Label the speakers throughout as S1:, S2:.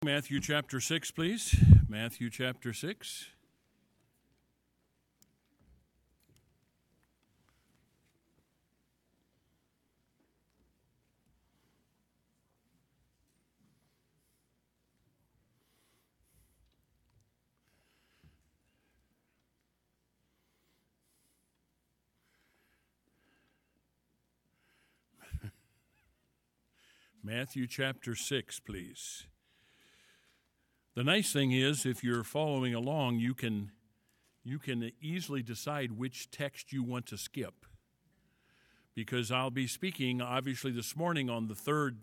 S1: Matthew chapter 6, please. Matthew chapter 6. Matthew chapter 6, please. The nice thing is, if you're following along, you can easily decide which text you want to skip. Because I'll be speaking, obviously, this morning on the third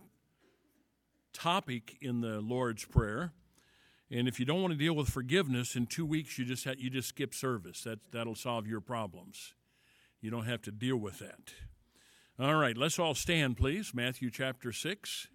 S1: topic in the Lord's Prayer. And if you don't want to deal with forgiveness, in 2 weeks you just skip service. That'll solve your problems. You don't have to deal with that. All right, let's all stand, please. Matthew chapter 6.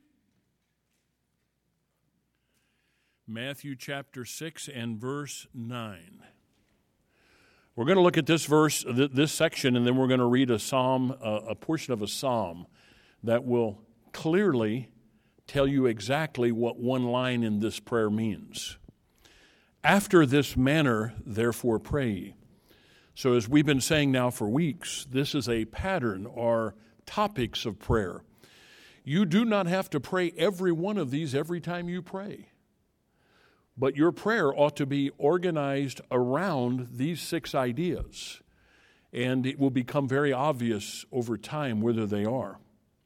S1: Matthew chapter 6 and verse 9. We're going to look at this verse, this section, and then we're going to read a psalm, a portion of a psalm that will clearly tell you exactly what one line in this prayer means. After this manner, therefore, pray ye. So as we've been saying now for weeks, this is a pattern or topics of prayer. You do not have to pray every one of these every time you pray. But your prayer ought to be organized around these 6 ideas, and it will become very obvious over time whether they are.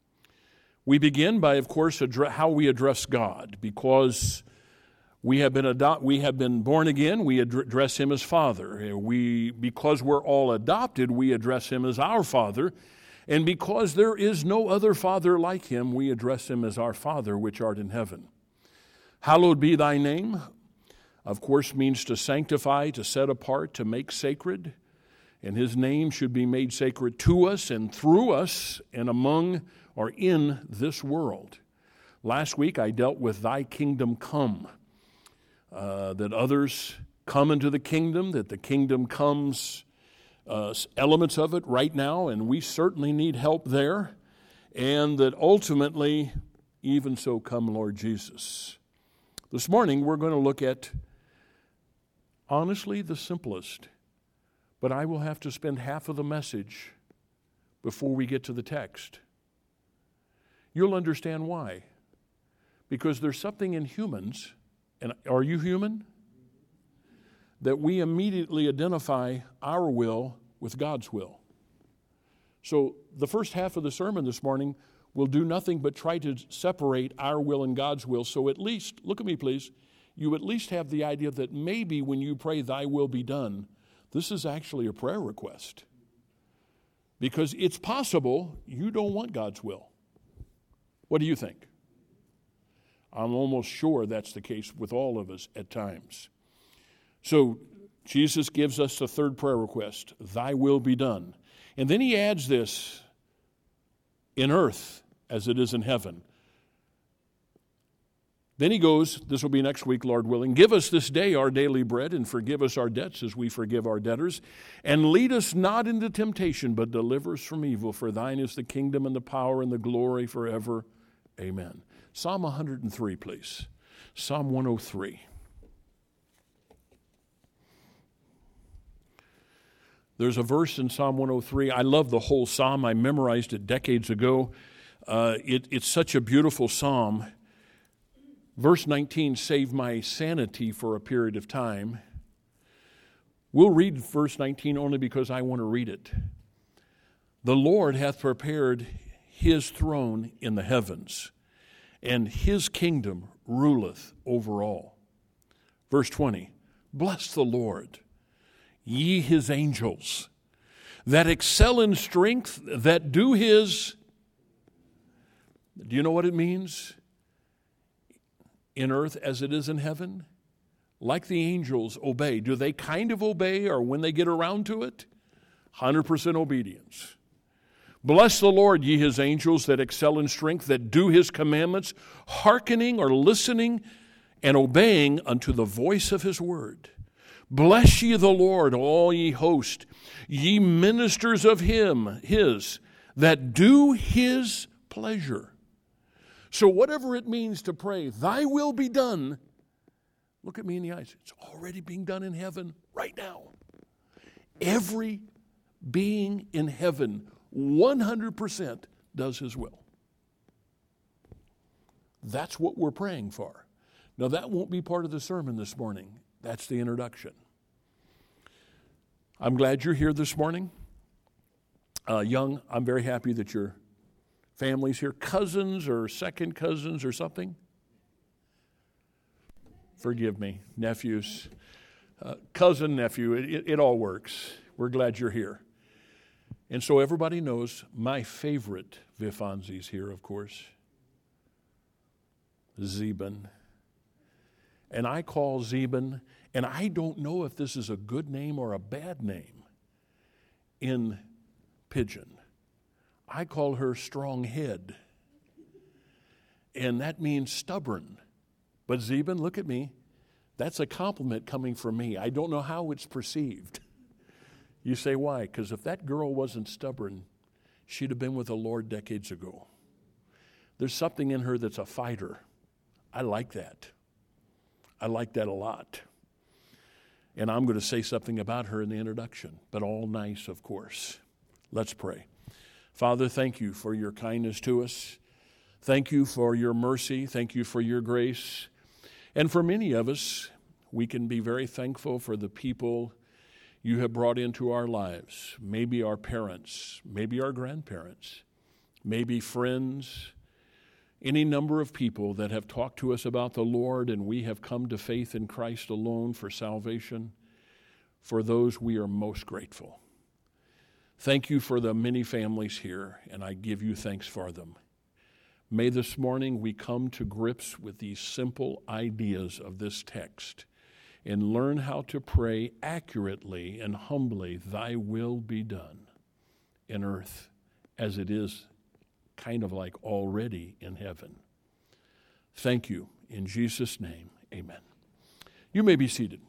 S1: We begin by, of course, how we address God, because we have been born again. We address Him as Father. Because we're all adopted, we address Him as our Father, and because there is no other Father like Him, we address Him as our Father which art in heaven. Hallowed be thy name. Of course, means to sanctify, to set apart, to make sacred. And His name should be made sacred to us and through us and among or in this world. Last week I dealt with thy kingdom come, that others come into the kingdom, that the kingdom comes, elements of it right now, and we certainly need help there, and that ultimately, even so come Lord Jesus. This morning we're going to look at honestly, the simplest, but I will have to spend half of the message before we get to the text. You'll understand why. Because there's something in humans, and are you human? That we immediately identify our will with God's will. So the first half of the sermon this morning will do nothing but try to separate our will and God's will. So at least, look at me please, you at least have the idea that maybe when you pray, thy will be done, this is actually a prayer request. Because it's possible you don't want God's will. What do you think? I'm almost sure that's the case with all of us at times. So Jesus gives us the third prayer request, thy will be done. And then He adds this, in earth as it is in heaven. Then He goes, this will be next week, Lord willing, give us this day our daily bread, and forgive us our debts as we forgive our debtors. And lead us not into temptation, but deliver us from evil. For thine is the kingdom and the power and the glory forever. Amen. Psalm 103, please. Psalm 103. There's a verse in Psalm 103. I love the whole psalm. I memorized it decades ago. It's such a beautiful psalm. Verse 19, save my sanity for a period of time. We'll read verse 19 only because I want to read it. The Lord hath prepared His throne in the heavens, and His kingdom ruleth over all. Verse 20, bless the Lord, ye His angels, that excel in strength, that do His... Do you know what it means? In earth as it is in heaven? Like the angels obey. Do they kind of obey, or when they get around to it? 100% obedience. Bless the Lord, ye His angels that excel in strength, that do His commandments, hearkening or listening and obeying unto the voice of His word. Bless ye the Lord, all ye host, ye ministers of His, that do His pleasure. So whatever it means to pray, thy will be done, Look at me in the eyes. It's already being done in heaven right now. Every being in heaven 100% does his will. That's what we're praying for. Now, that won't be part of the sermon this morning. That's the introduction. I'm glad you're here this morning. Young, I'm very happy that your family's here. Cousins or second cousins or something? Forgive me, nephews. Cousin, nephew, it all works. We're glad you're here. And so everybody knows my favorite Vifanzi's here, of course. Zeben. And I call Zeben, and I don't know if this is a good name or a bad name in Pidgin. I call her strong head. And that means stubborn. But Zeben, look at me. That's a compliment coming from me. I don't know how it's perceived. You say, why? Because if that girl wasn't stubborn, she'd have been with the Lord decades ago. There's something in her that's a fighter. I like that. I like that a lot. And I'm going to say something about her in the introduction, but all nice, of course. Let's pray. Father, thank you for your kindness to us. Thank you for your mercy. Thank you for your grace. And for many of us, we can be very thankful for the people you have brought into our lives. Maybe our parents, maybe our grandparents, maybe friends, any number of people that have talked to us about the Lord, and we have come to faith in Christ alone for salvation. For those, we are most grateful. Thank you for the many families here, and I give you thanks for them. May this morning we come to grips with these simple ideas of this text and learn how to pray accurately and humbly, thy will be done in earth as it is kind of like already in heaven. Thank you. In Jesus' name, amen. You may be seated.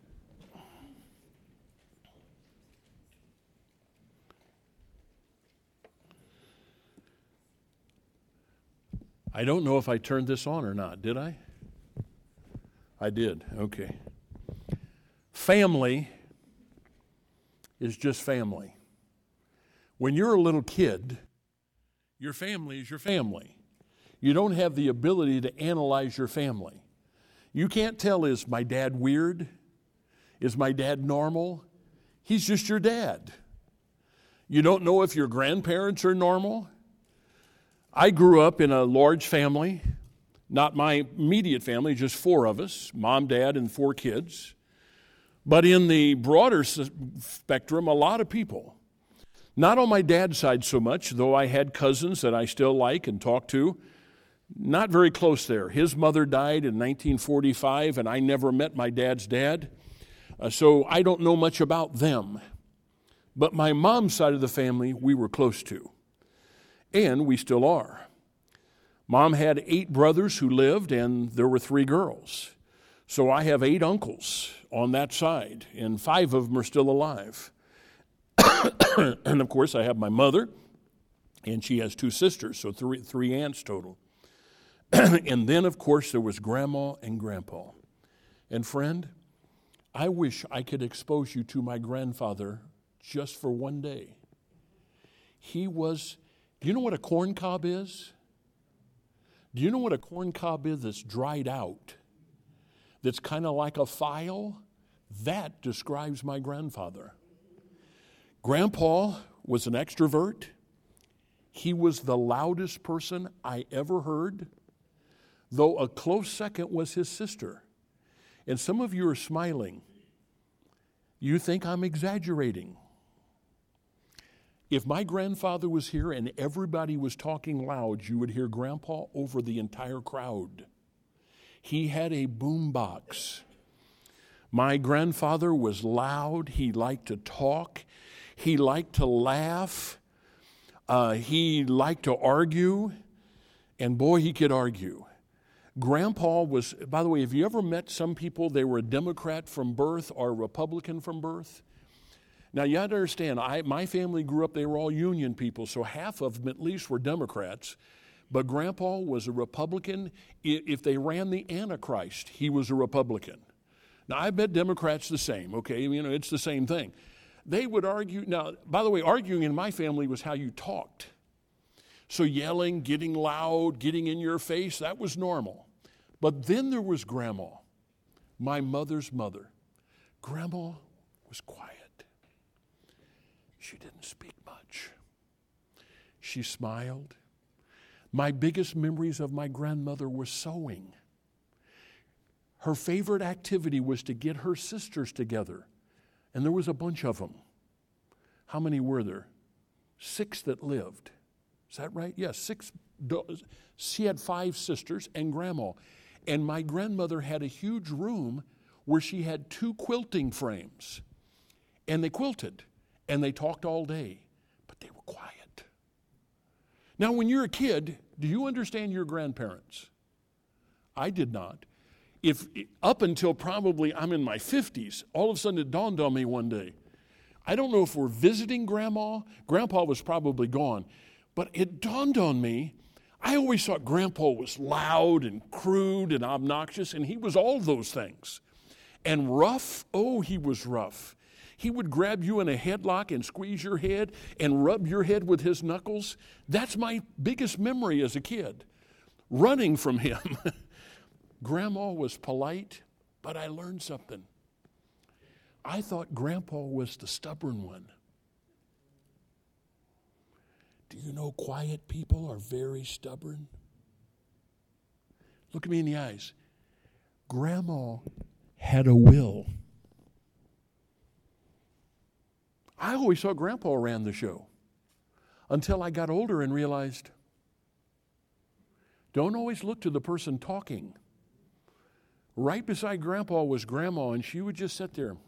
S1: I don't know if I turned this on or not. Did I? I did. Okay. Family is just family. When you're a little kid, your family is your family. You don't have the ability to analyze your family. You can't tell, is my dad weird? Is my dad normal? He's just your dad. You don't know if your grandparents are normal. I grew up in a large family, not my immediate family, just 4 of us, mom, dad, and 4 kids. But in the broader spectrum, a lot of people. Not on my dad's side so much, though I had cousins that I still like and talk to. Not very close there. His mother died in 1945, and I never met my dad's dad. So I don't know much about them. But my mom's side of the family, we were close to. And we still are. Mom had 8 brothers who lived, and there were 3 girls. So I have 8 uncles on that side, and 5 of them are still alive. And, of course, I have my mother, and she has 2 sisters, so 3 aunts total. And then, of course, there was Grandma and Grandpa. And, friend, I wish I could expose you to my grandfather just for one day. He was, do you know what a corn cob is? Do you know what a corn cob is that's dried out? That's kind of like a file? That describes my grandfather. Grandpa was an extrovert. He was the loudest person I ever heard, though a close second was his sister. And some of you are smiling. You think I'm exaggerating. If my grandfather was here and everybody was talking loud, you would hear Grandpa over the entire crowd. He had a boombox. My grandfather was loud. He liked to talk. He liked to laugh. He liked to argue. And boy, he could argue. Grandpa was, by the way, have you ever met some people, they were a Democrat from birth or a Republican from birth? Now, you have to understand, my family grew up, they were all Union people, so half of them at least were Democrats. But Grandpa was a Republican. If they ran the Antichrist, he was a Republican. Now, I bet Democrats the same, okay? It's the same thing. They would argue. Now, by the way, arguing in my family was how you talked. So yelling, getting loud, getting in your face, that was normal. But then there was Grandma, my mother's mother. Grandma was quiet. She didn't speak much. She smiled. My biggest memories of my grandmother were sewing. Her favorite activity was to get her sisters together, and there was a bunch of them. How many were there? 6 that lived. Is that right? Yes, 6. She had 5 sisters and Grandma. And my grandmother had a huge room where she had 2 quilting frames. And they quilted, and they talked all day, but they were quiet. Now, when you're a kid, do you understand your grandparents? I did not. Up until probably I'm in my 50s, all of a sudden it dawned on me one day. I don't know if we're visiting Grandma. Grandpa was probably gone. But it dawned on me, I always thought Grandpa was loud and crude and obnoxious, and he was all those things. And rough, oh, he was rough. He would grab you in a headlock and squeeze your head and rub your head with his knuckles. That's my biggest memory as a kid, running from him. Grandma was polite, but I learned something. I thought Grandpa was the stubborn one. Do you know quiet people are very stubborn? Look at me in the eyes. Grandma had a will. I always thought Grandpa ran the show until I got older and realized, don't always look to the person talking. Right beside Grandpa was Grandma, and she would just sit there.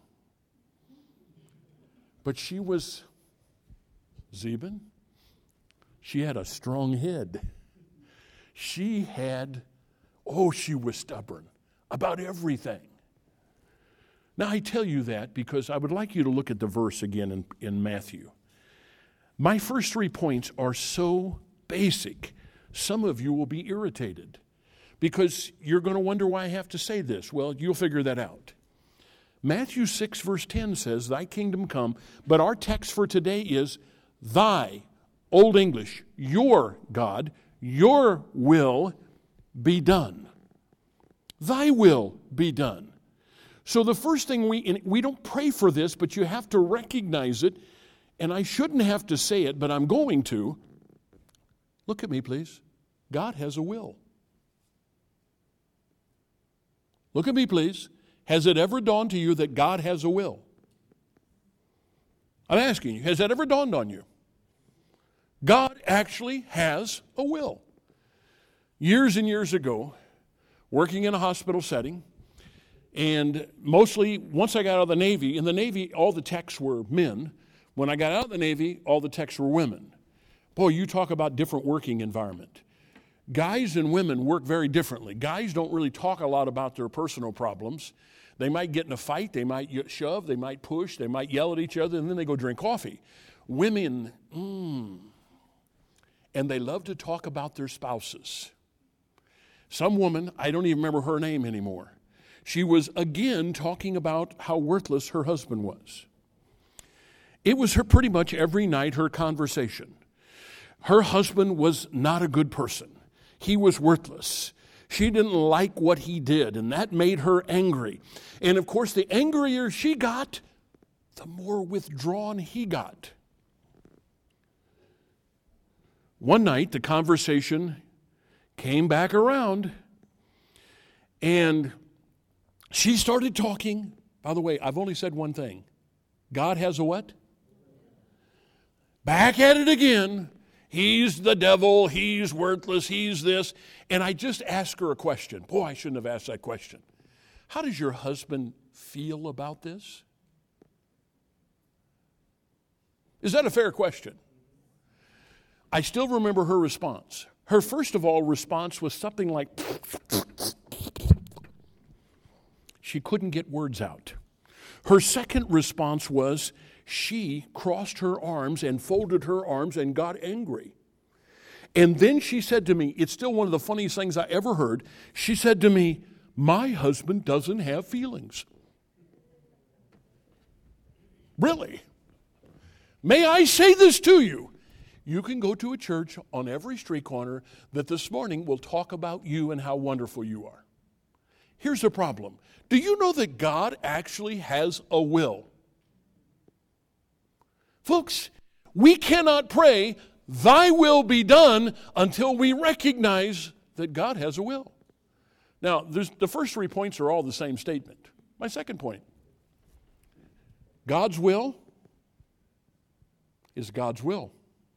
S1: But she was Zeben. She had a strong head. She was stubborn about everything. Now, I tell you that because I would like you to look at the verse again in Matthew. My first 3 points are so basic, some of you will be irritated because you're going to wonder why I have to say this. Well, you'll figure that out. Matthew 6, verse 10 says, thy kingdom come, but our text for today is, thy, Old English, your God, your will be done. Thy will be done. So the first thing we don't pray for this, but you have to recognize it, and I shouldn't have to say it, but I'm going to. Look at me, please. God has a will. Look at me, please. Has it ever dawned to you that God has a will? I'm asking you, has that ever dawned on you? God actually has a will. Years and years ago, working in a hospital setting, and mostly once I got out of the Navy, in the Navy all the techs were men. When I got out of the Navy, all the techs were women. Boy, you talk about different working environment. Guys and women work very differently. Guys don't really talk a lot about their personal problems. They might get in a fight, they might shove, they might push, they might yell at each other, and then they go drink coffee. Women, and they love to talk about their spouses. Some woman, I don't even remember her name anymore, she was again talking about how worthless her husband was. It was her pretty much every night her conversation. Her husband was not a good person. He was worthless. She didn't like what he did, and that made her angry. And of course, the angrier she got, the more withdrawn he got. One night, the conversation came back around, and she started talking. By the way, I've only said one thing. God has a what? Back at it again. He's the devil. He's worthless. He's this. And I just asked her a question. Boy, I shouldn't have asked that question. How does your husband feel about this? Is that a fair question? I still remember her response. Her first of all response was something like, she couldn't get words out. Her second response was, she crossed her arms and folded her arms and got angry. And then she said to me, it's still one of the funniest things I ever heard. She said to me, my husband doesn't have feelings. Really? May I say this to you? You can go to a church on every street corner that this morning will talk about you and how wonderful you are. Here's the problem. Do you know that God actually has a will? Folks, we cannot pray, thy will be done, until we recognize that God has a will. Now, the first 3 points are all the same statement. My second point, God's will is God's will.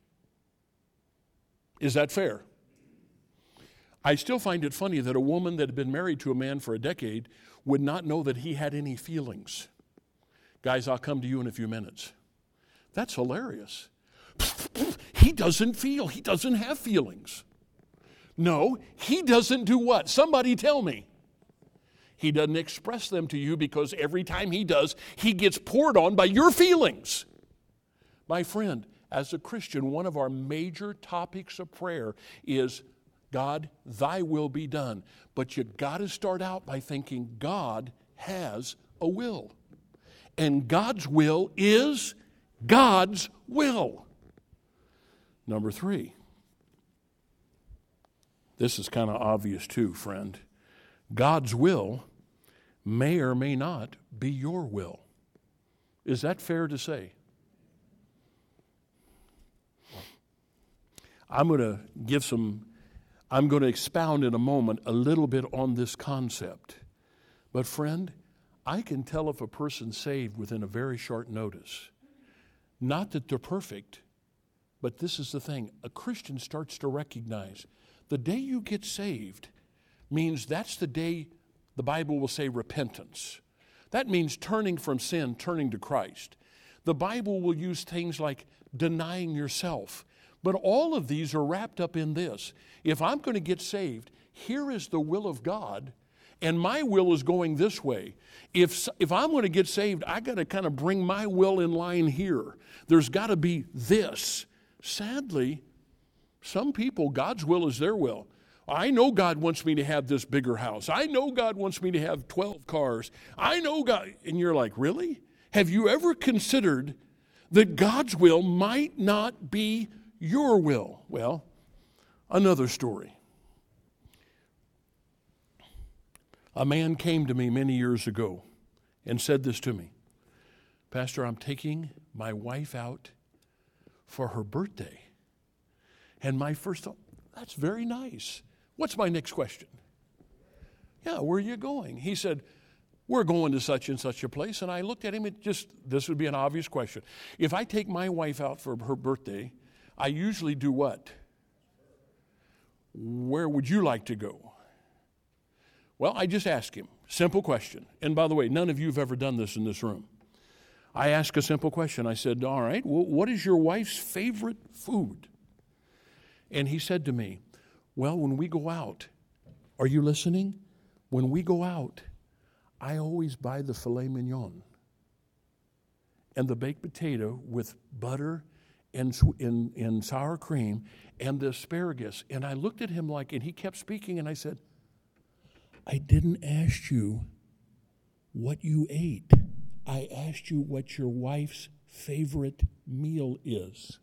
S1: Is that fair? I still find it funny that a woman that had been married to a man for a decade would not know that he had any feelings. Guys, I'll come to you in a few minutes. That's hilarious. He doesn't feel. He doesn't have feelings. No, he doesn't do what? Somebody tell me. He doesn't express them to you because every time he does, he gets poured on by your feelings. My friend, as a Christian, one of our major topics of prayer is, God, thy will be done. But you got to start out by thinking God has a will. And God's will is God's will. Number 3. This is kind of obvious too, friend. God's will may or may not be your will. Is that fair to say? I'm going to expound in a moment a little bit on this concept. But friend, I can tell if a person's saved within a very short notice. Not that they're perfect, but this is the thing. A Christian starts to recognize the day you get saved means that's the day the Bible will say repentance. That means turning from sin, turning to Christ. The Bible will use things like denying yourself. But all of these are wrapped up in this. If I'm going to get saved, here is the will of God, and my will is going this way. If I'm going to get saved, I got to kind of bring my will in line here. There's got to be this. Sadly, some people, God's will is their will. I know God wants me to have this bigger house. I know God wants me to have 12 cars. I know God, and you're like, really? Have you ever considered that God's will might not be your will? Well, another story. A man came to me many years ago and said this to me. Pastor, I'm taking my wife out for her birthday. And my first thought, that's very nice. What's my next question? Yeah, where are you going? He said, we're going to such and such a place. And I looked at him, this would be an obvious question. If I take my wife out for her birthday, I usually do what? Where would you like to go? Well, I just asked him. Simple question. And by the way, none of you have ever done this in this room. I asked a simple question. I said, all right, well, what is your wife's favorite food? And he said to me, well, when we go out, are you listening? When we go out, I always buy the filet mignon and the baked potato with butter and sour cream and the asparagus. And I looked at him and he kept speaking, and I said, I didn't ask you what you ate. I asked you what your wife's favorite meal is.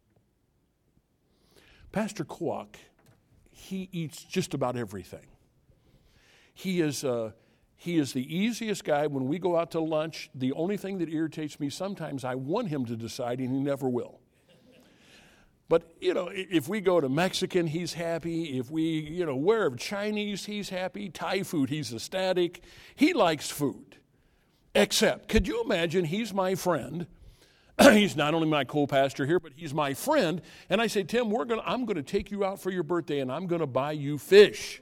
S1: Pastor Kwok, he eats just about everything. He is the easiest guy. When we go out to lunch, the only thing that irritates me sometimes, I want him to decide, and he never will. But, if we go to Mexican, he's happy. If we, wherever, Chinese, he's happy. Thai food, he's ecstatic. He likes food. Except, could you imagine, he's my friend. He's not only my co-pastor here, but he's my friend. And I say, Tim, I'm going to take you out for your birthday, and I'm going to buy you fish.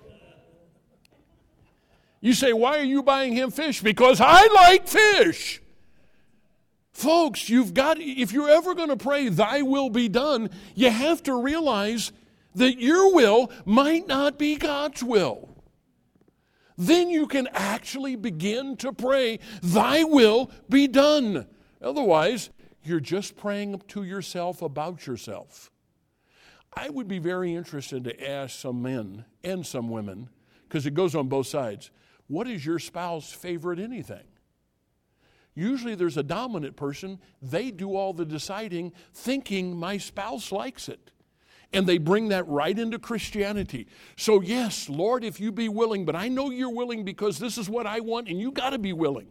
S1: You say, why are you buying him fish? Because I like fish. Folks, if you're ever going to pray, thy will be done, you have to realize that your will might not be God's will. Then you can actually begin to pray, thy will be done. Otherwise, you're just praying to yourself about yourself. I would be very interested to ask some men and some women, because it goes on both sides, what is your spouse's favorite anything? Usually there's a dominant person. They do all the deciding, thinking my spouse likes it. And they bring that right into Christianity. So yes, Lord, if you be willing, but I know you're willing because this is what I want, and you got to be willing.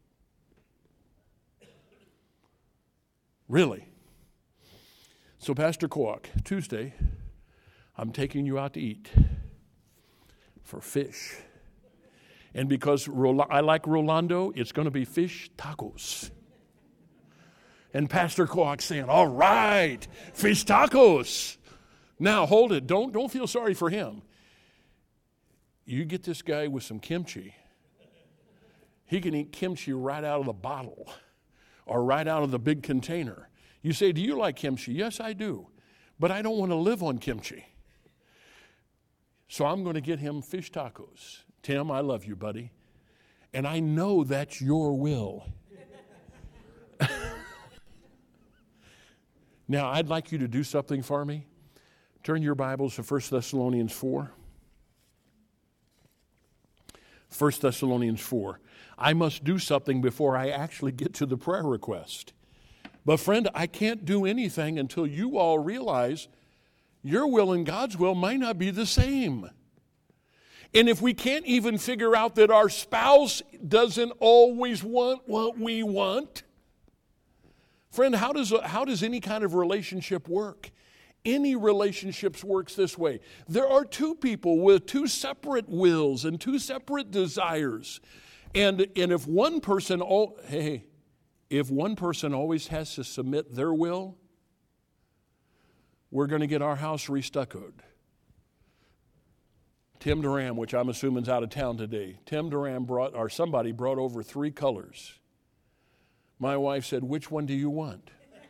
S1: Really. So Pastor Kwok, Tuesday, I'm taking you out to eat for fish. And because I like Rolando, it's going to be fish tacos. And Pastor Kwok saying, all right, fish tacos. Now, hold it. Don't feel sorry for him. You get this guy with some kimchi. He can eat kimchi right out of the bottle or right out of the big container. You say, do you like kimchi? Yes, I do. But I don't want to live on kimchi. So I'm going to get him fish tacos. Tim, I love you, buddy. And I know that's your will. Now, I'd like you to do something for me. Turn your Bibles to 1 Thessalonians 4. 1 Thessalonians 4. I must do something before I actually get to the prayer request. But friend, I can't do anything until you all realize your will and God's will might not be the same. And if we can't even figure out that our spouse doesn't always want what we want, friend, how does any kind of relationship work? Any relationships works this way. There are two people with two separate wills and two separate desires. And if one person always has to submit their will, we're going to get our house restuccoed. Tim Duran, which I'm assuming is out of town today, somebody brought over 3 colors. My wife said, which one do you want?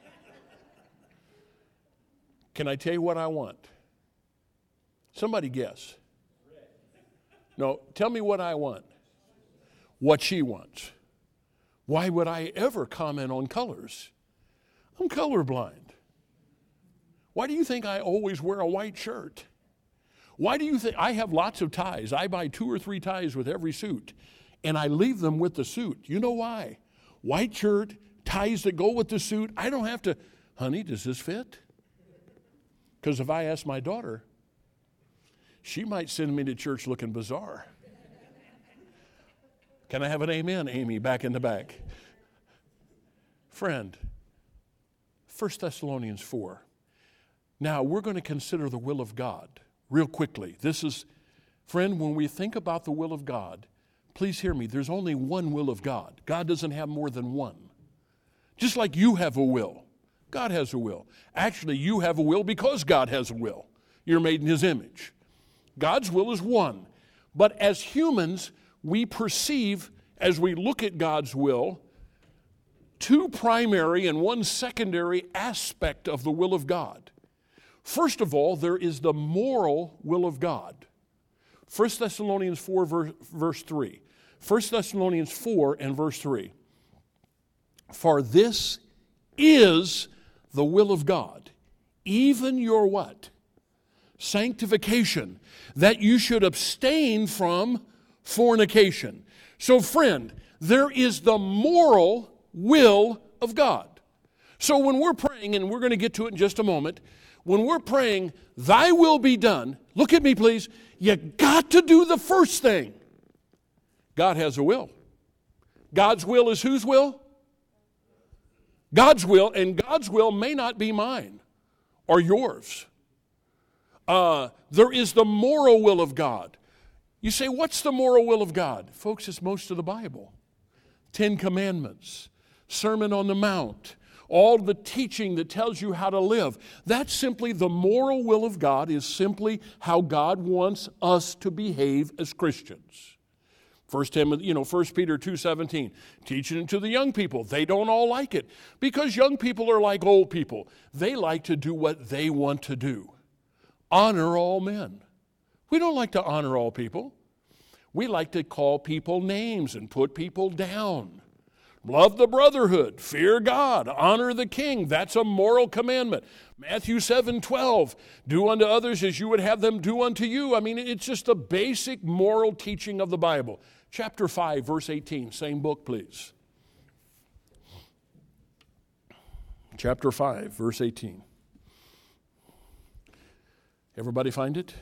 S1: Can I tell you what I want? Somebody guess. No, tell me what I want. What she wants. Why would I ever comment on colors? I'm colorblind. Why do you think I always wear a white shirt? Why do you think I have lots of ties? I buy 2 or 3 ties with every suit, and I leave them with the suit. You know why? White shirt, ties that go with the suit. I don't have to, honey, does this fit? Because if I ask my daughter, she might send me to church looking bizarre. Can I have an amen, Amy, back in the back? Friend, 1 Thessalonians 4. Now, we're going to consider the will of God real quickly. Friend, when we think about the will of God, please hear me, there's only one will of God. God doesn't have more than one. Just like you have a will. God has a will. Actually, you have a will because God has a will. You're made in His image. God's will is one. But as humans, we perceive, as we look at God's will, 2 primary and 1 secondary aspect of the will of God. First of all, there is the moral will of God. 1 Thessalonians 4, verse 3. 1 Thessalonians 4 and verse 3. For this is the will of God, even your what? Sanctification, that you should abstain from fornication. So friend, there is the moral will of God. So when we're praying, and we're going to get to it in just a moment, when we're praying, thy will be done, look at me please, you got to do the first thing. God has a will. God's will is whose will? God's will, and God's will may not be mine or yours. There is the moral will of God. You say, what's the moral will of God? Folks, it's most of the Bible. 10 Commandments, Sermon on the Mount, all the teaching that tells you how to live. That's simply the moral will of God, is simply how God wants us to behave as Christians. 1 Peter 2:17, teaching it to the young people. They don't all like it because young people are like old people. They like to do what they want to do. Honor all men. We don't like to honor all people. We like to call people names and put people down. Love the brotherhood, fear God, honor the king. That's a moral commandment. Matthew 7:12, do unto others as you would have them do unto you. I mean, it's just the basic moral teaching of the Bible. Chapter 5, verse 18, same book, please. chapter 5, verse 18. Everybody find it?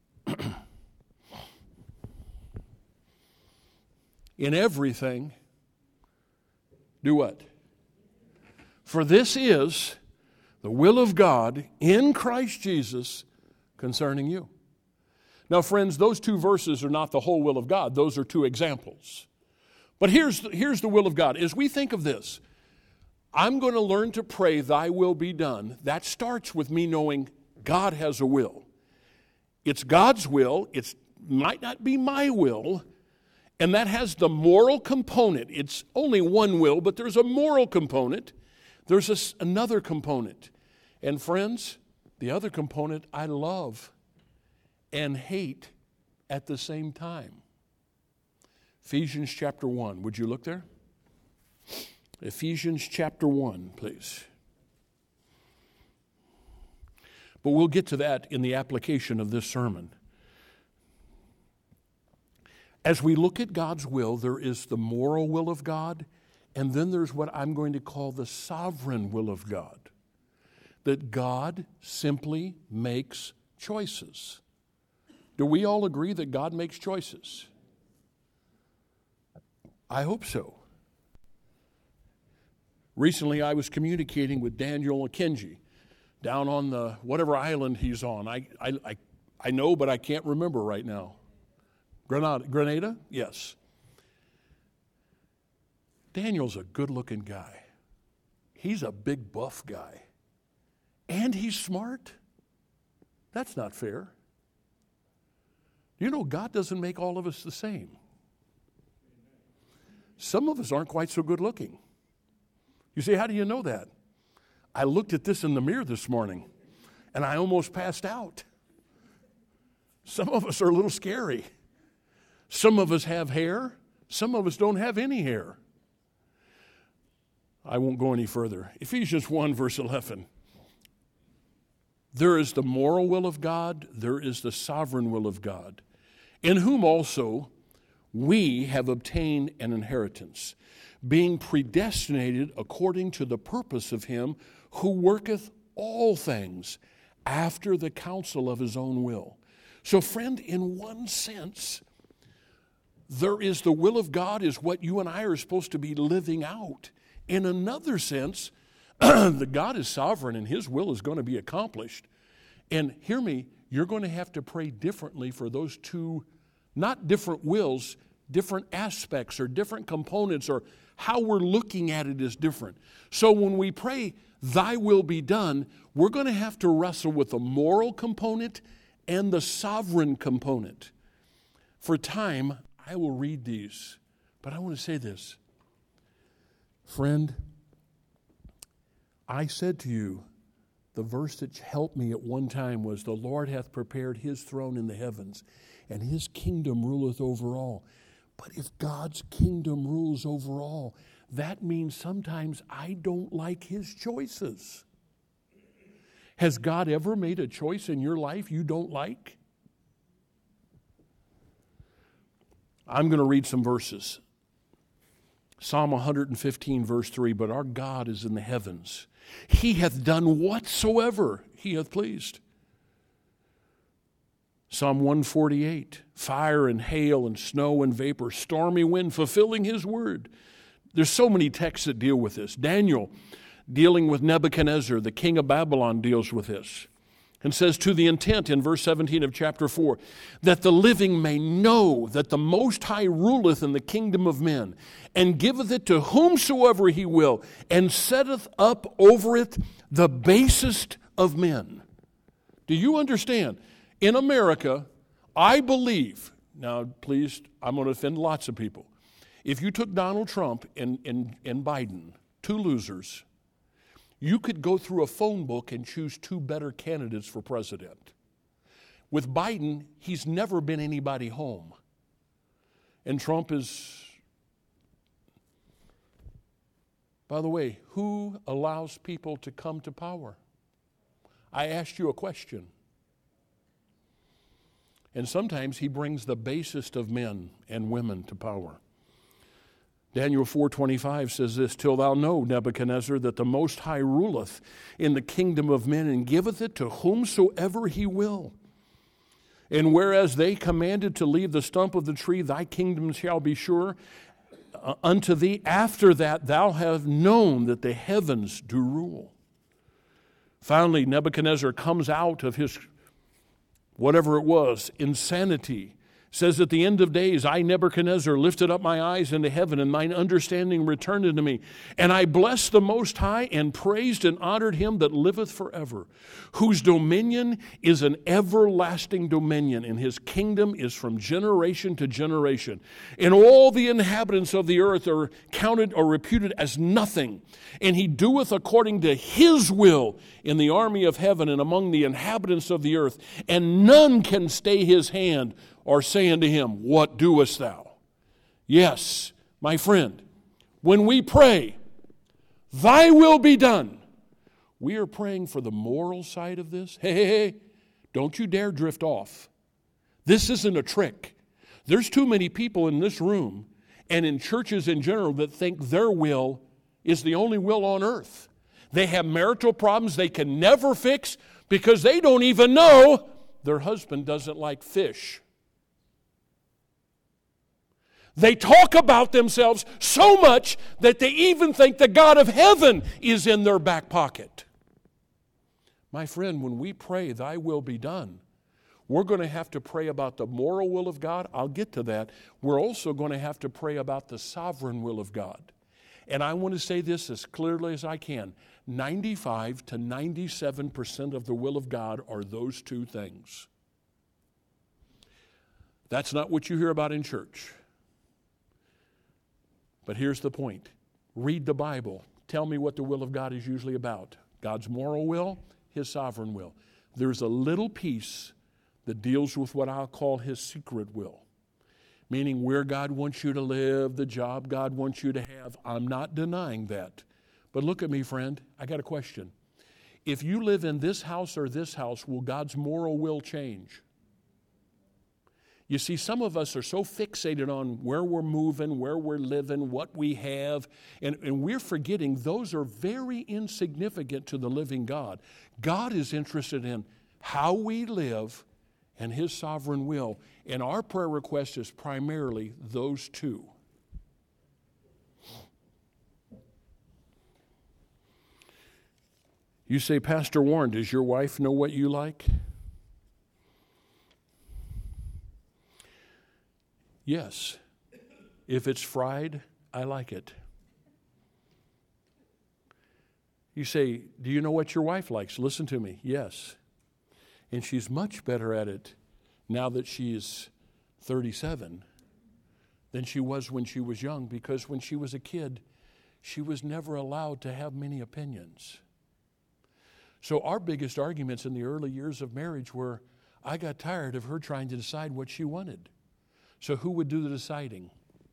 S1: In everything, do what? For this is the will of God in Christ Jesus concerning you. Now, friends, those two verses are not the whole will of God. Those are two examples. But here's the will of God. As we think of this, I'm going to learn to pray, thy will be done. That starts with me knowing God has a will. It's God's will. It might not be my will. And that has the moral component. It's only one will, but there's a moral component. There's another component. And friends, the other component I love and hate at the same time. Ephesians chapter 1. Would you look there? Ephesians chapter 1, please. But we'll get to that in the application of this sermon. As we look at God's will, there is the moral will of God, and then there's what I'm going to call the sovereign will of God. That God simply makes choices. Do we all agree that God makes choices? I hope so. Recently, I was communicating with Daniel Akinji down on the whatever island he's on. I know, but I can't remember right now. Grenada? Yes. Daniel's a good-looking guy. He's a big, buff guy. And he's smart. That's not fair. You know, God doesn't make all of us the same. Some of us aren't quite so good-looking. You say, how do you know that? I looked at this in the mirror this morning, and I almost passed out. Some of us are a little scary. Some of us have hair. Some of us don't have any hair. I won't go any further. Ephesians 1, verse 11. There is the moral will of God. There is the sovereign will of God, in whom also we have obtained an inheritance, being predestinated according to the purpose of him who worketh all things after the counsel of his own will. So, friend, in one sense, there is the will of God is what you and I are supposed to be living out. In another sense, the God is sovereign and his will is going to be accomplished. And hear me, you're going to have to pray differently for those two, not different wills, different aspects or different components, or how we're looking at it is different. So when we pray, thy will be done, we're going to have to wrestle with the moral component and the sovereign component. For time, I will read these, but I want to say this. Friend, I said to you, the verse that helped me at one time was, the Lord hath prepared his throne in the heavens, and his kingdom ruleth over all. But if God's kingdom rules over all, that means sometimes I don't like his choices. Has God ever made a choice in your life you don't like? I'm going to read some verses. Psalm 115, verse 3, but our God is in the heavens. He hath done whatsoever he hath pleased. Psalm 148, fire and hail and snow and vapor, stormy wind, fulfilling his word. There's so many texts that deal with this. Daniel, dealing with Nebuchadnezzar, the king of Babylon, deals with this. And says, to the intent in verse 17 of chapter 4, that the living may know that the Most High ruleth in the kingdom of men, and giveth it to whomsoever he will, and setteth up over it the basest of men. Do you understand? In America, I believe, now please, I'm going to offend lots of people. If you took Donald Trump and Biden, two losers, you could go through a phone book and choose two better candidates for president. With Biden, he's never been anybody home. And Trump is, by the way, who allows people to come to power? I asked you a question. And sometimes he brings the basest of men and women to power. Daniel 4:25 says this, "Till thou know, Nebuchadnezzar, that the Most High ruleth in the kingdom of men, and giveth it to whomsoever he will. And whereas they commanded to leave the stump of the tree, thy kingdom shall be sure unto thee. After that thou have known that the heavens do rule." Finally, Nebuchadnezzar comes out of his, whatever it was, insanity. Says, "At the end of days, I, Nebuchadnezzar, lifted up my eyes into heaven, and mine understanding returned unto me. And I blessed the Most High, and praised and honored him that liveth forever, whose dominion is an everlasting dominion, and his kingdom is from generation to generation. And all the inhabitants of the earth are counted or reputed as nothing. And he doeth according to his will in the army of heaven and among the inhabitants of the earth. And none can stay his hand, or say unto him, What doest thou?" Yes, my friend, when we pray, "Thy will be done," we are praying for the moral side of this. Hey, don't you dare drift off. This isn't a trick. There's too many people in this room and in churches in general that think their will is the only will on earth. They have marital problems they can never fix because they don't even know their husband doesn't like fish. They talk about themselves so much that they even think the God of heaven is in their back pocket. My friend, when we pray, "Thy will be done," we're going to have to pray about the moral will of God. I'll get to that. We're also going to have to pray about the sovereign will of God. And I want to say this as clearly as I can. 95 to 97% of the will of God are those two things. That's not what you hear about in church. But here's the point. Read the Bible. Tell me what the will of God is usually about. God's moral will, his sovereign will. There's a little piece that deals with what I'll call his secret will, meaning where God wants you to live, the job God wants you to have. I'm not denying that. But look at me, friend. I got a question. If you live in this house or this house, will God's moral will change? You see, some of us are so fixated on where we're moving, where we're living, what we have, and we're forgetting those are very insignificant to the living God. God is interested in how we live and his sovereign will, and our prayer request is primarily those two. You say, "Pastor Warren, does your wife know what you like?" Yes. If it's fried, I like it. You say, "Do you know what your wife likes?" Listen to me. Yes. And she's much better at it now that she's 37 than she was when she was young, because when she was a kid, she was never allowed to have many opinions. So our biggest arguments in the early years of marriage were, I got tired of her trying to decide what she wanted. So who would do the deciding?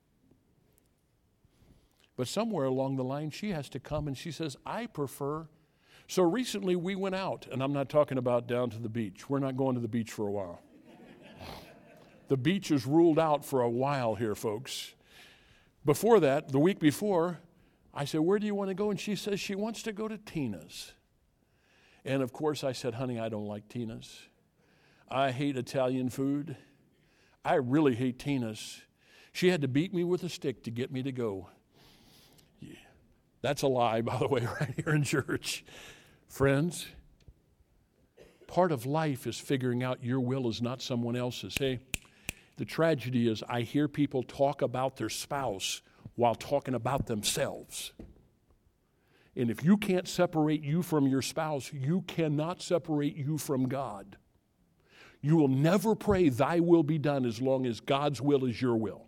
S1: But somewhere along the line, she has to come and she says, "I prefer." So recently we went out, and I'm not talking about down to the beach. We're not going to the beach for a while. The beach is ruled out for a while here, folks. Before that, the week before, I said, "Where do you want to go?" And she says she wants to go to Tina's. And of course I said, "Honey, I don't like Tina's. I hate Italian food. I really hate Tina's." She had to beat me with a stick to get me to go. Yeah. That's a lie, by the way, right here in church. Friends, part of life is figuring out your will is not someone else's. Hey, the tragedy is I hear people talk about their spouse while talking about themselves. And if you can't separate you from your spouse, you cannot separate you from God. You will never pray, "Thy will be done," as long as God's will is your will.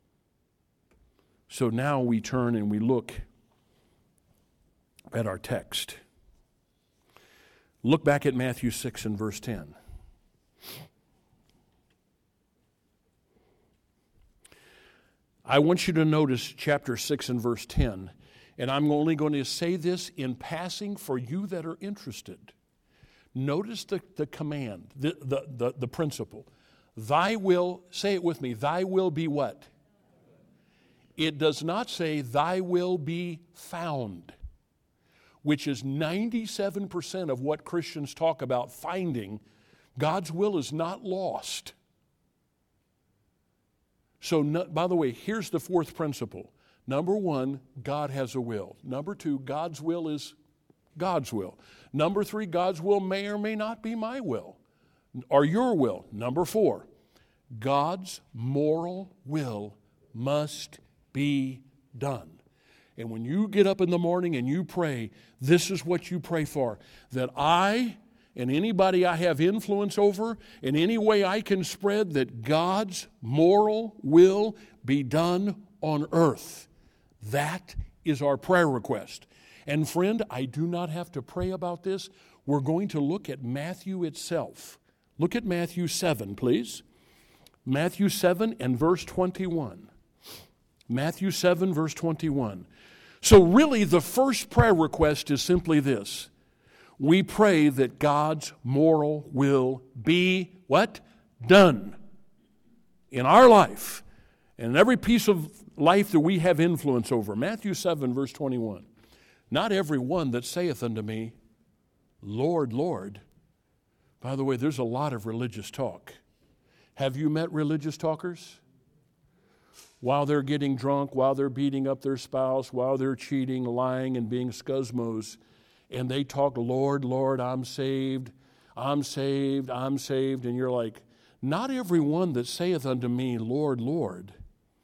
S1: So now we turn and we look at our text. Look back at Matthew 6 and verse 10. I want you to notice chapter 6 and verse 10. And I'm only going to say this in passing for you that are interested. Notice the command, the principle. Thy will, say it with me, thy will be what? It does not say, thy will be found, which is 97% of what Christians talk about finding. God's will is not lost. So, by the way, here's the fourth principle. Number one, God has a will. Number two, God's will is God's will. Number three, God's will may or may not be my will or your will. Number four, God's moral will must be done. And when you get up in the morning and you pray, this is what you pray for, that I and anybody I have influence over, in any way I can spread, that God's moral will be done on earth. That is our prayer request. And friend, I do not have to pray about this. We're going to look at Matthew itself. Look at Matthew 7, please. Matthew 7 and verse 21. Matthew 7, verse 21. So really, the first prayer request is simply this. We pray that God's moral will be what? Done in our life and in every piece of life that we have influence over. Matthew 7, verse 21. Not every one that saith unto me, Lord, Lord. By the way, there's a lot of religious talk. Have you met religious talkers? While they're getting drunk, while they're beating up their spouse, while they're cheating, lying, and being scuzmos, and they talk, Lord, Lord, I'm saved, I'm saved, I'm saved. And you're like, not every one that saith unto me, Lord, Lord,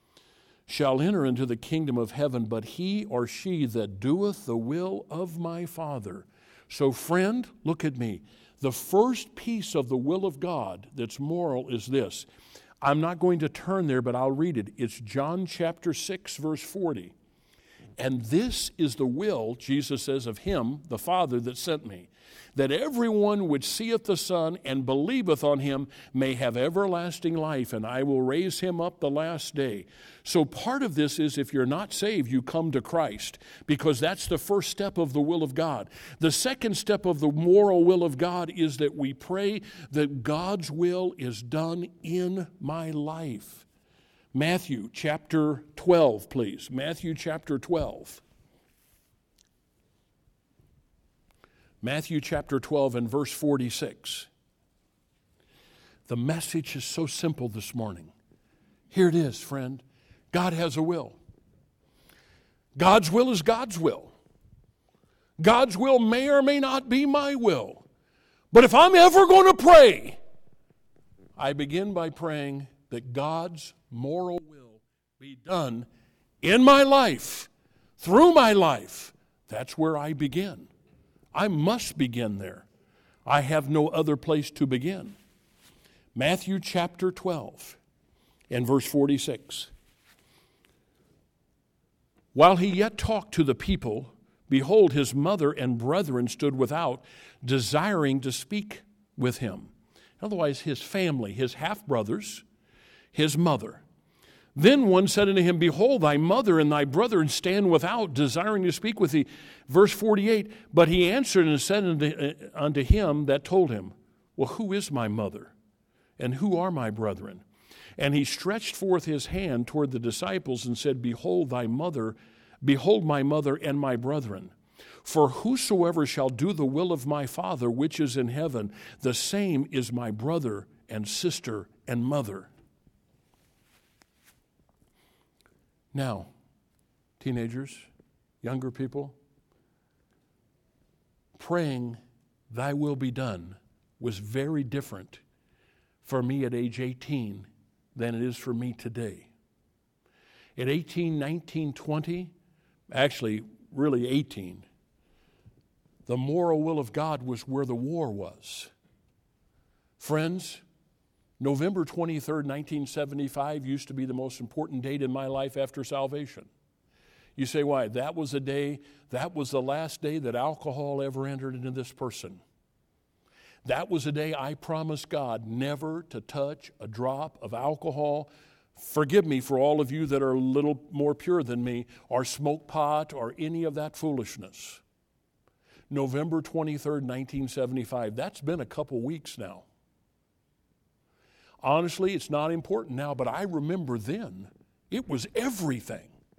S1: shall enter into the kingdom of heaven, but he or she that doeth the will of my Father. So friend, look at me. The first piece of the will of God that's moral is this. I'm not going to turn there, but I'll read it. It's John chapter 6, verse 40. And this is the will, Jesus says, of him, the Father that sent me, that everyone which seeth the Son and believeth on him may have everlasting life, and I will raise him up the last day. So part of this is if you're not saved, you come to Christ, because that's the first step of the will of God. The second step of the moral will of God is that we pray that God's will is done in my life. Matthew chapter 12, please. Matthew chapter 12. Matthew chapter 12 and verse 46. The message is so simple this morning. Here it is, friend. God has a will. God's will is God's will. God's will may or may not be my will. But if I'm ever going to pray, I begin by praying that God's moral will be done in my life, through my life. That's where I begin. I must begin there. I have no other place to begin. Matthew chapter 12 and verse 46. While he yet talked to the people, behold, his mother and brethren stood without, desiring to speak with him. Otherwise, his family, his half-brothers, his mother. Then one said unto him, Behold, thy mother and thy brethren stand without, desiring to speak with thee. Verse 48, but he answered and said unto him that told him, Well, who is my mother? And who are my brethren? And he stretched forth his hand toward the disciples and said, Behold my mother and my brethren. For whosoever shall do the will of my Father which is in heaven, the same is my brother and sister and mother. Now, teenagers, younger people, praying, Thy will be done, was very different for me at age 18 than it is for me today. At 18, 19, 20, actually really 18, the moral will of God was where the war was. Friends, November 23rd, 1975 used to be the most important date in my life after salvation. You say, why? That was the last day that alcohol ever entered into this person. That was the day I promised God never to touch a drop of alcohol. Forgive me for all of you that are a little more pure than me, or smoke pot, or any of that foolishness. November 23rd, 1975. That's been a couple weeks now. Honestly, it's not important now, but I remember then it was everything.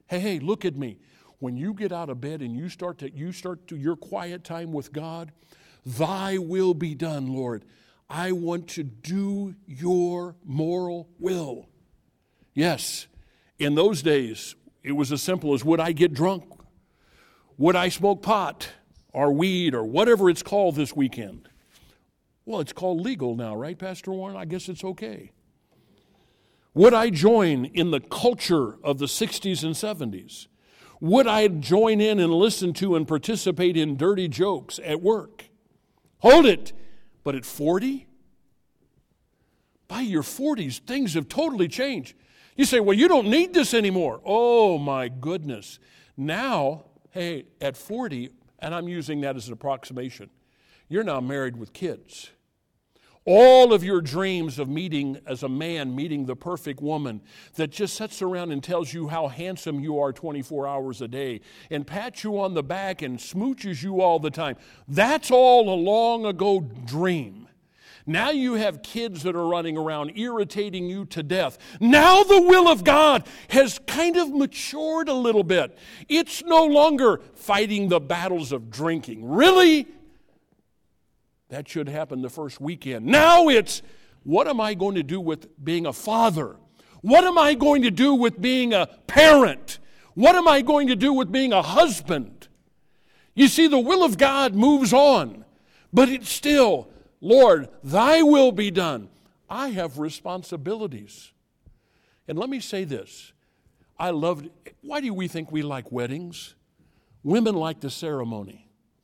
S1: Hey, look at me. When you get out of bed and you start your quiet time with God, thy will be done, Lord. I want to do your moral will. Yes, in those days, it was as simple as, would I get drunk? Would I smoke pot or weed or whatever it's called this weekend? Well, it's called legal now, right, Pastor Warren? I guess it's okay. Would I join in the culture of the 60s and 70s? Would I join in and listen to and participate in dirty jokes at work? Hold it. But at 40? By your 40s, things have totally changed. You say, well, you don't need this anymore. Oh, my goodness. Now, hey, at 40, and I'm using that as an approximation, you're now married with kids. All of your dreams of meeting as a man, meeting the perfect woman that just sits around and tells you how handsome you are 24 hours a day and pats you on the back and smooches you all the time. That's all a long ago dream. Now you have kids that are running around irritating you to death. Now the will of God has kind of matured a little bit. It's no longer fighting the battles of drinking. Really? That should happen the first weekend. Now it's, what am I going to do with being a father? What am I going to do with being a parent? What am I going to do with being a husband? You see, the will of God moves on, but it's still, Lord, thy will be done. I have responsibilities. And let me say this. Why do we think we like weddings? Women like the ceremony.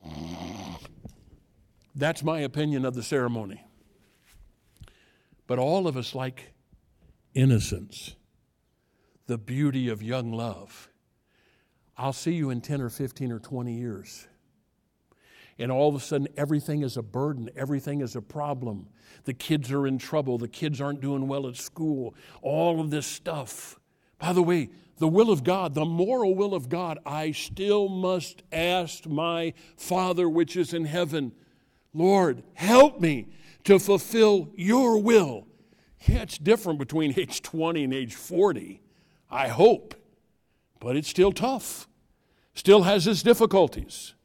S1: That's my opinion of the ceremony. But all of us like innocence, the beauty of young love. I'll see you in 10 or 15 or 20 years. And all of a sudden, everything is a burden. Everything is a problem. The kids are in trouble. The kids aren't doing well at school. All of this stuff. By the way, the will of God, the moral will of God, I still must ask my Father which is in heaven, Lord, help me to fulfill your will. Yeah, it's different between age 20 and age 40, I hope. But it's still tough. Still has its difficulties.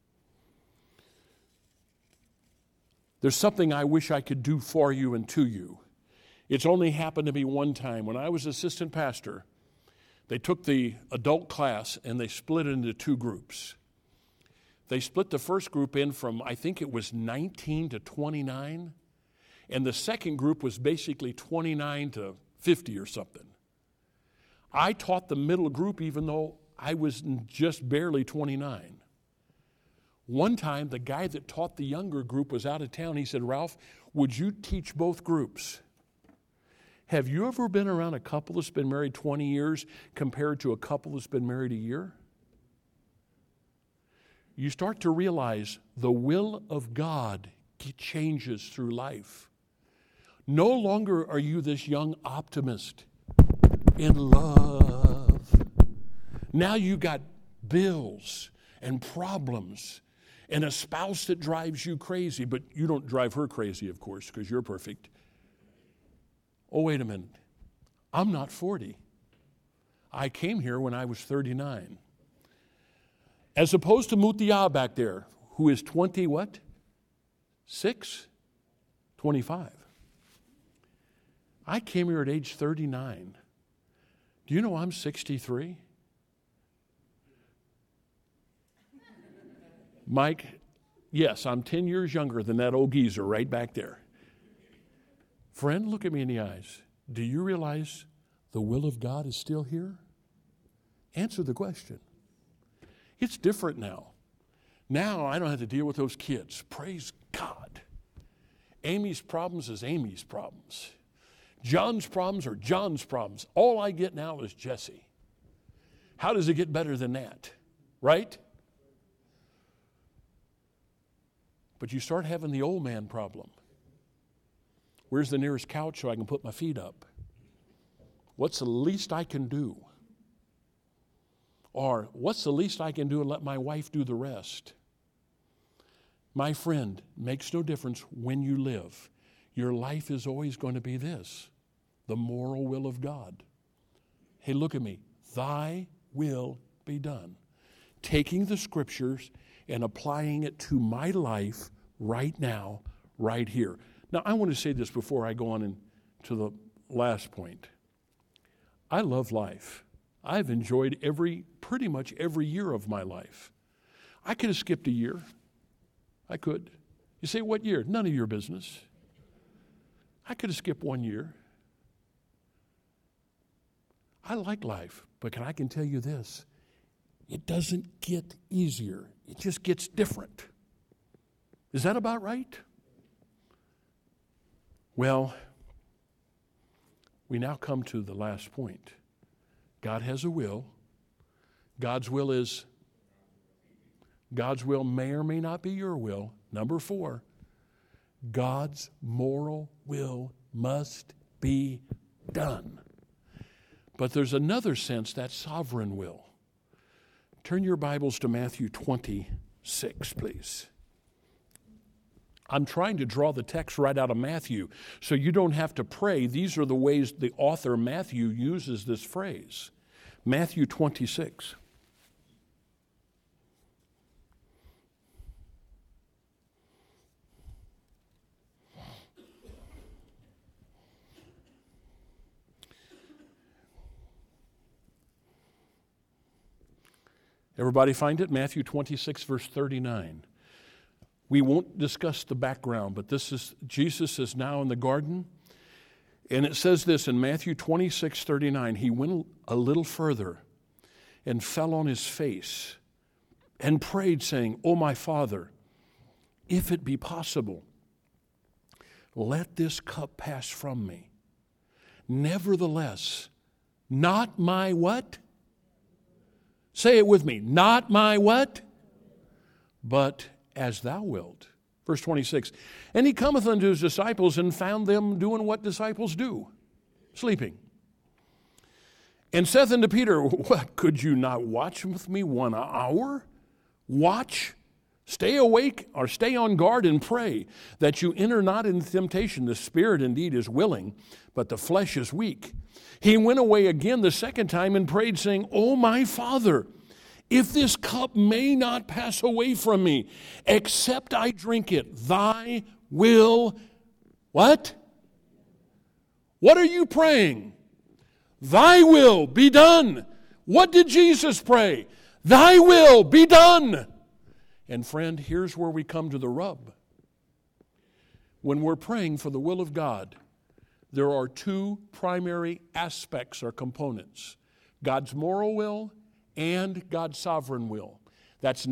S1: There's something I wish I could do for you and to you. It's only happened to me one time. When I was assistant pastor, they took the adult class and they split it into two groups. They split the first group in from, I think it was 19 to 29, and the second group was basically 29 to 50 or something. I taught the middle group even though I was just barely 29. One time, the guy that taught the younger group was out of town. He said, Ralph, would you teach both groups? Have you ever been around a couple that's been married 20 years compared to a couple that's been married a year? You start to realize the will of God changes through life. No longer are you this young optimist in love. Now you got bills and problems and a spouse that drives you crazy, but you don't drive her crazy, of course, because you're perfect. Oh, wait a minute. I'm not 40. I came here when I was 39. As opposed to Mutiya back there, who is 20 what? 6? 25. I came here at age 39. Do you know I'm 63? Mike, yes, I'm 10 years younger than that old geezer right back there. Friend, look at me in the eyes. Do you realize the will of God is still here? Answer the question. It's different now. Now I don't have to deal with those kids. Praise God. Amy's problems is Amy's problems. John's problems are John's problems. All I get now is Jesse. How does it get better than that? Right? But you start having the old man problem. Where's the nearest couch so I can put my feet up? What's the least I can do? Or what's the least I can do and let my wife do the rest? My friend, makes no difference when you live. Your life is always going to be this, the moral will of God. Hey, look at me. Thy will be done. Taking the Scriptures and applying it to my life right now, right here. Now, I want to say this before I go on to the last point. I love life. I've enjoyed pretty much every year of my life. I could have skipped a year. I could. You say, what year? None of your business. I could have skipped 1 year. I like life, but I can tell you this. It doesn't get easier. It just gets different. Is that about right? Well, we now come to the last point. God has a will. God's will may or may not be your will. Number 4, God's moral will must be done. But there's another sense, that sovereign will. Turn your Bibles to Matthew 26, please. I'm trying to draw the text right out of Matthew, so you don't have to pray. These are the ways the author Matthew uses this phrase. Matthew 26. Everybody find it? Matthew 26, verse 39. We won't discuss the background, but Jesus is now in the garden. And it says this in Matthew 26, 39. He went a little further and fell on his face and prayed, saying, "O my Father, if it be possible, let this cup pass from me. Nevertheless, not my" what? Say it with me. Not my what? But as thou wilt. Verse 26. And he cometh unto his disciples and found them doing what disciples do. Sleeping. And saith unto Peter, "What, could you not watch with me 1 hour? Watch. Stay awake or stay on guard and pray that you enter not into temptation. The spirit indeed is willing, but the flesh is weak." He went away again the second time and prayed, saying, "O my Father, if this cup may not pass away from me, except I drink it, thy will," what? What are you praying? Thy will be done. What did Jesus pray? Thy will be done. And friend, here's where we come to the rub. When we're praying for the will of God, there are 2 primary aspects or components: God's moral will and God's sovereign will. That's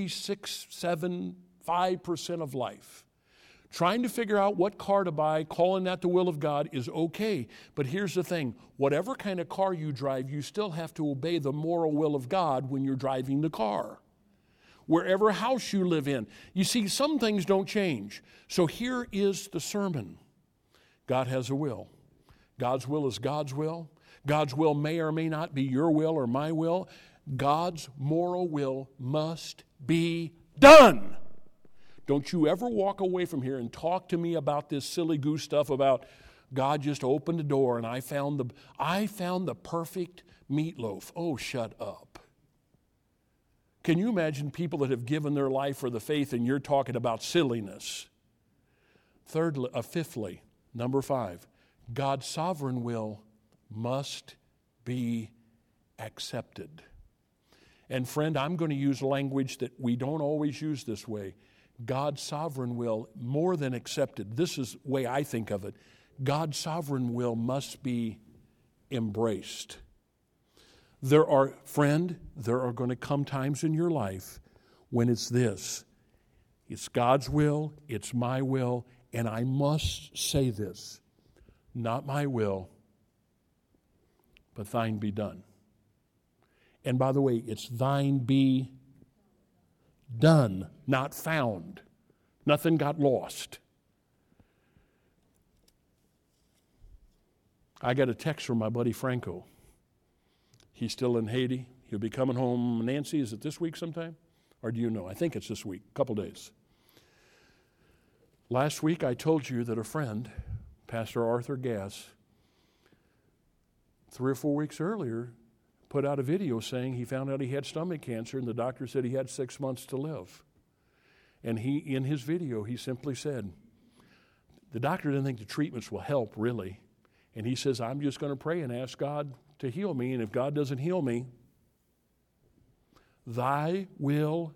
S1: 96.75% of life. Trying to figure out what car to buy, calling that the will of God is okay. But here's the thing. Whatever kind of car you drive, you still have to obey the moral will of God when you're driving the car. Wherever house you live in. You see, some things don't change. So here is the sermon. God has a will. God's will is God's will. God's will may or may not be your will or my will. God's moral will must be done. Don't you ever walk away from here and talk to me about this silly goose stuff about God just opened the door and I found the perfect meatloaf. Oh, shut up. Can you imagine people that have given their life for the faith and you're talking about silliness? Fifthly, number 5, God's sovereign will must be accepted. And friend, I'm going to use language that we don't always use this way. God's sovereign will, more than accepted. This is the way I think of it. God's sovereign will must be embraced. There are going to come times in your life when it's this. It's God's will, it's my will, and I must say this. Not my will, but thine be done. And by the way, it's thine be done, not found. Nothing got lost. I got a text from my buddy Franco. He's still in Haiti. He'll be coming home. Nancy, is it this week sometime? Or do you know? I think it's this week, a couple days. Last week I told you that a friend, Pastor Arthur Gass, 3 or 4 weeks earlier, put out a video saying he found out he had stomach cancer and the doctor said he had 6 months to live. And in his video, he simply said, the doctor didn't think the treatments will help, really. And he says, I'm just going to pray and ask God to heal me. And if God doesn't heal me, thy will.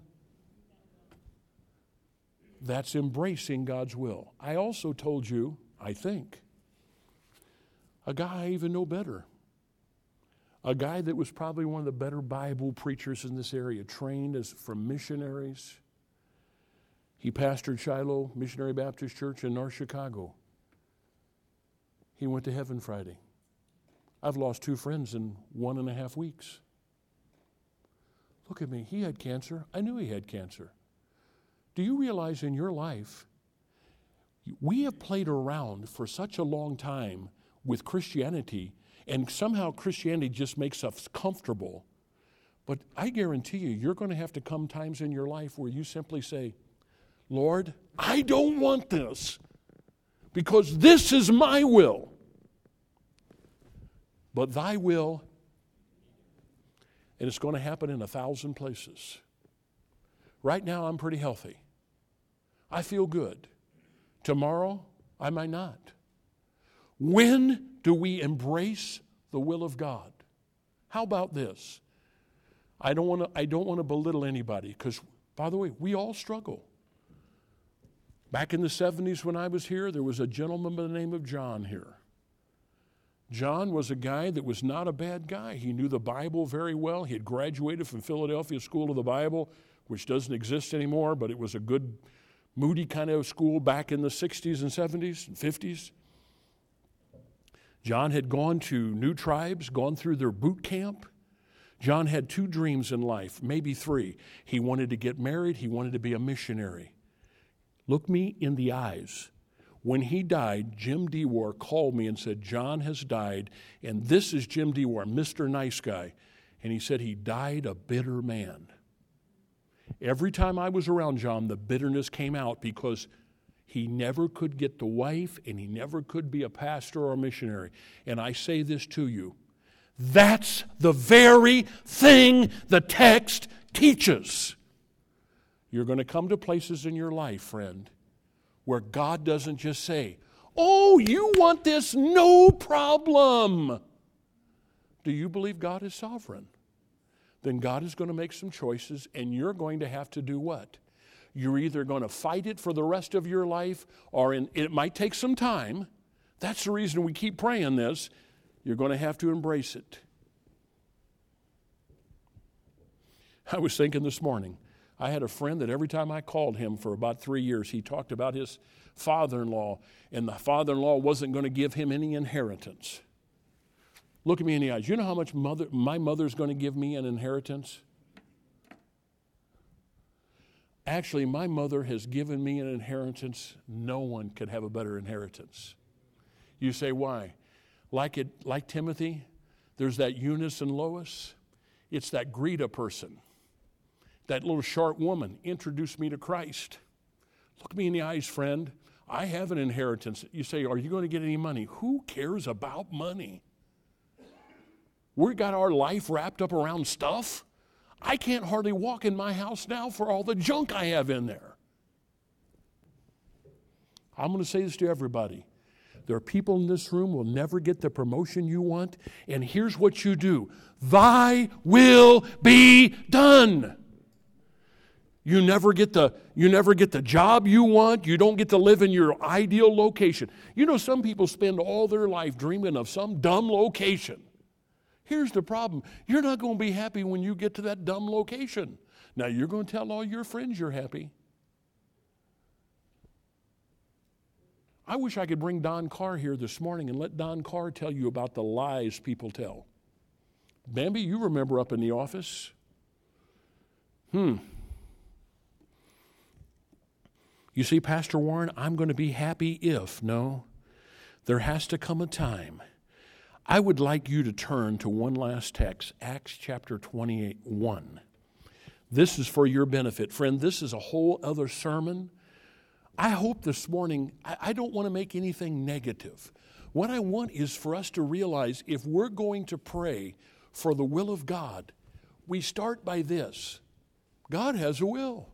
S1: That's embracing God's will. I also told you, I think, a guy I even know better. A guy that was probably one of the better Bible preachers in this area, trained from missionaries. He pastored Shiloh Missionary Baptist Church in North Chicago. He went to heaven Friday. I've lost 2 friends in 1.5 weeks. Look at me. He had cancer. I knew he had cancer. Do you realize in your life, we have played around for such a long time with Christianity, and somehow Christianity just makes us comfortable. But I guarantee you, you're going to have to come times in your life where you simply say, Lord, I don't want this because this is my will. But thy will, and it's going to happen in 1,000 places. Right now, I'm pretty healthy. I feel good. Tomorrow, I might not. When do we embrace the will of God? How about this? I don't want to belittle anybody because, by the way, we all struggle. Back in the 70s when I was here, there was a gentleman by the name of John here. John was a guy that was not a bad guy. He knew the Bible very well. He had graduated from Philadelphia School of the Bible, which doesn't exist anymore, but it was a good, moody kind of school back in the 60s and 70s and 50s. John had gone to New Tribes, gone through their boot camp. John had 2 dreams in life, maybe 3. He wanted to get married. He wanted to be a missionary. Look me in the eyes. When he died, Jim DeWar called me and said, John has died, and this is Jim DeWar, Mr. Nice Guy. And he said he died a bitter man. Every time I was around John, the bitterness came out because he never could get the wife and he never could be a pastor or a missionary. And I say this to you, that's the very thing the text teaches. You're going to come to places in your life, friend, where God doesn't just say, oh, you want this? No problem. Do you believe God is sovereign? Then God is going to make some choices, and you're going to have to do what? You're either going to fight it for the rest of your life, or it might take some time. That's the reason we keep praying this. You're going to have to embrace it. I was thinking this morning, I had a friend that every time I called him for about 3 years, he talked about his father-in-law, and the father-in-law wasn't going to give him any inheritance. Look at me in the eyes. You know how much my mother's going to give me an inheritance? Actually, my mother has given me an inheritance. No one could have a better inheritance. You say, why? Like Timothy, there's that Eunice and Lois. It's that Greta person. That little short woman introduced me to Christ. Look me in the eyes, friend. I have an inheritance. You say, are you going to get any money? Who cares about money? We've got our life wrapped up around stuff. I can't hardly walk in my house now for all the junk I have in there. I'm going to say this to everybody. There are people in this room who will never get the promotion you want, and here's what you do. Thy will be done. You never get the job you want. You don't get to live in your ideal location. You know, some people spend all their life dreaming of some dumb location. Here's the problem. You're not going to be happy when you get to that dumb location. Now, you're going to tell all your friends you're happy. I wish I could bring Don Carr here this morning and let Don Carr tell you about the lies people tell. Bambi, you remember up in the office? You see, Pastor Warren, I'm going to be happy if. No, there has to come a time. I would like you to turn to one last text, Acts chapter 28:1. This is for your benefit. Friend, this is a whole other sermon. I hope this morning, I don't want to make anything negative. What I want is for us to realize if we're going to pray for the will of God, we start by this. God has a will.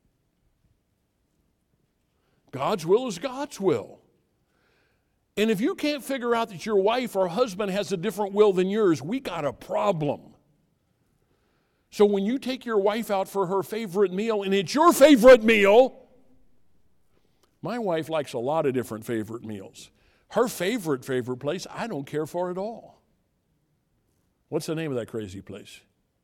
S1: God's will is God's will. And if you can't figure out that your wife or husband has a different will than yours, we got a problem. So when you take your wife out for her favorite meal, and it's your favorite meal, my wife likes a lot of different favorite meals. Her favorite place, I don't care for at all. What's the name of that crazy place?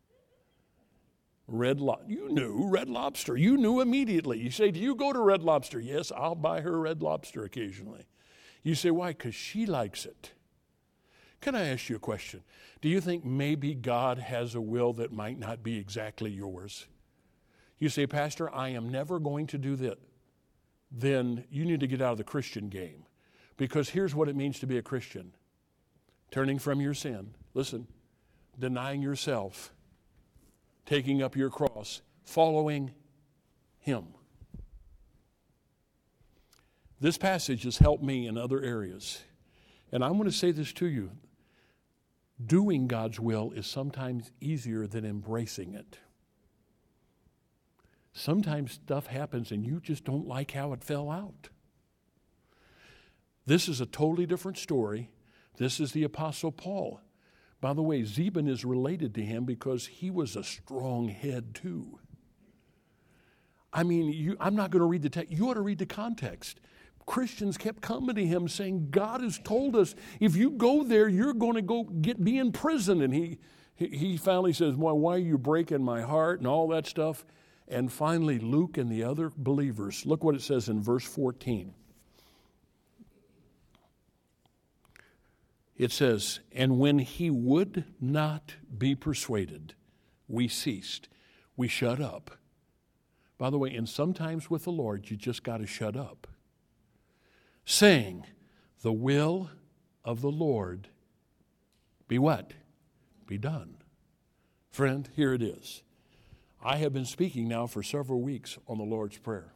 S1: Red Lobster. You knew Red Lobster. You knew immediately. You say, do you go to Red Lobster? Yes, I'll buy her Red Lobster occasionally. You say, why? Because she likes it. Can I ask you a question? Do you think maybe God has a will that might not be exactly yours? You say, Pastor, I am never going to do that. Then you need to get out of the Christian game. Because here's what it means to be a Christian. Turning from your sin. Listen. Denying yourself. Taking up your cross. Following Him. This passage has helped me in other areas. And I'm going to say this to you. Doing God's will is sometimes easier than embracing it. Sometimes stuff happens and you just don't like how it fell out. This is a totally different story. This is the Apostle Paul. By the way, Zebin is related to him because he was a strong head too. I mean, I'm not going to read the text. You ought to read the context. Christians kept coming to him saying, God has told us, if you go there, you're going to be in prison. And he finally says, well, why are you breaking my heart and all that stuff? And finally, Luke and the other believers, look what it says in verse 14. It says, and when he would not be persuaded, we ceased. We shut up. By the way, and sometimes with the Lord, you just got to shut up. Saying, the will of the Lord be what? Be done. Friend, here it is. I have been speaking now for several weeks on the Lord's Prayer.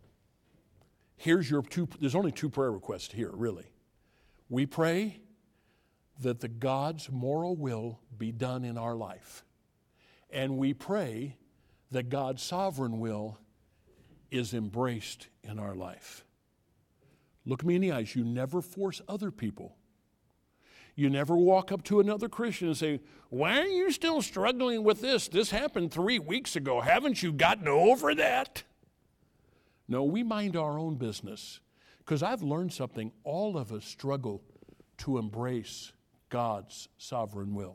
S1: There's only two prayer requests here, really. We pray that the God's moral will be done in our life. And we pray that God's sovereign will is embraced in our life. Look me in the eyes. You never force other people. You never walk up to another Christian and say, why are you still struggling with this? This happened 3 weeks ago. Haven't you gotten over that? No, we mind our own business. Because I've learned something. All of us struggle to embrace God's sovereign will.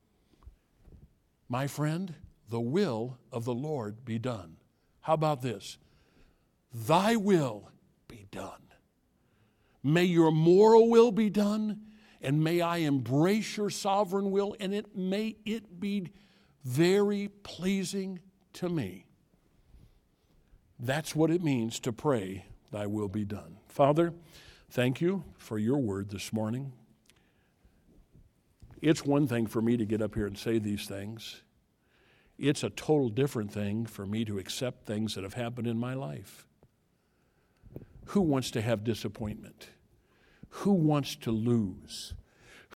S1: My friend, the will of the Lord be done. How about this? Thy will be done. May your moral will be done, and may I embrace your sovereign will, and may it be very pleasing to me. That's what it means to pray, thy will be done. Father, thank you for your word this morning. It's one thing for me to get up here and say these things. It's a total different thing for me to accept things that have happened in my life. Who wants to have disappointment? Who wants to lose?